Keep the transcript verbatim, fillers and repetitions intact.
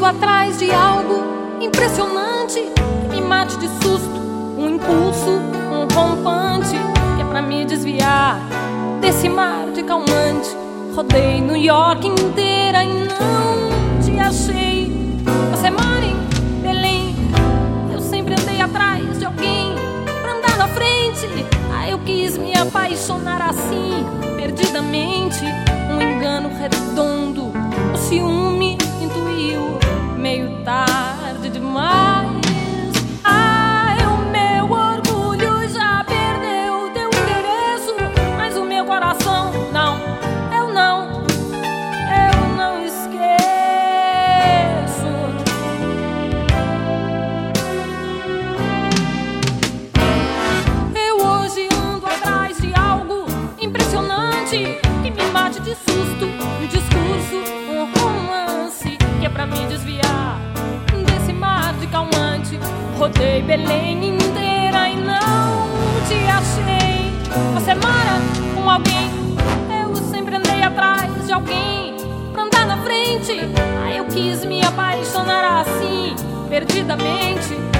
atrás de algo impressionante que me mate de susto, um impulso, um rompante que é pra me desviar desse mar de calmante. Rodei New York inteira e não te achei. Você mora em Belém, eu sempre andei atrás de alguém pra andar na frente. Aí eu quis me apaixonar assim, perdidamente. Um engano redondo, o ciúme intuiu meio tarde demais. Ai, o meu orgulho já perdeu teu endereço, mas o meu coração não, eu não, eu não esqueço. Eu hoje ando atrás de algo impressionante que me mate de susto, um discurso, um romance que é pra me desviar desse mar de calmante. Rodei Belém inteira e não te achei. Você mora com alguém, eu sempre andei atrás de alguém pra andar na frente. Aí eu quis me apaixonar assim, perdidamente.